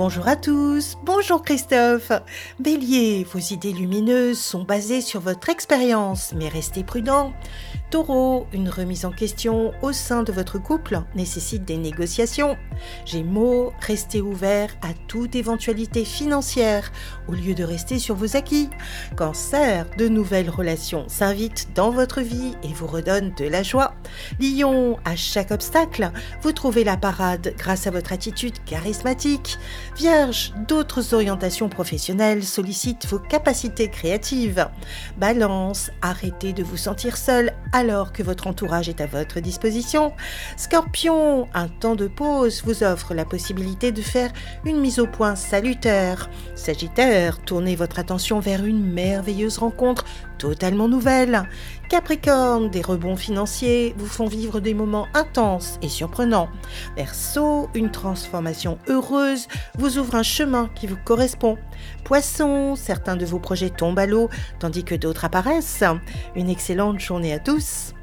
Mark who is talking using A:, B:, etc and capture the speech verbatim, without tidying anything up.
A: Bonjour à tous, bonjour Christophe. Bélier, vos idées lumineuses sont basées sur votre expérience, mais restez prudent. Taureau, une remise en question au sein de votre couple nécessite des négociations. Gémeaux, restez ouvert à toute éventualité financière au lieu de rester sur vos acquis. Cancer, de nouvelles relations s'invitent dans votre vie et vous redonnent de la joie. Lion, à chaque obstacle, vous trouvez la parade grâce à votre attitude charismatique. Vierge, d'autres orientations professionnelles sollicitent vos capacités créatives. Balance, arrêtez de vous sentir seul alors que votre entourage est à votre disposition. Scorpion, un temps de pause vous offre la possibilité de faire une mise au point salutaire. Sagittaire, tournez votre attention vers une merveilleuse rencontre totalement nouvelle. Capricorne, des rebonds financiers vous font vivre des moments intenses et surprenants. Verseau, une transformation heureuse vous ouvre un chemin qui vous correspond. Poisson, certains de vos projets tombent à l'eau tandis que d'autres apparaissent. Une excellente journée à tous.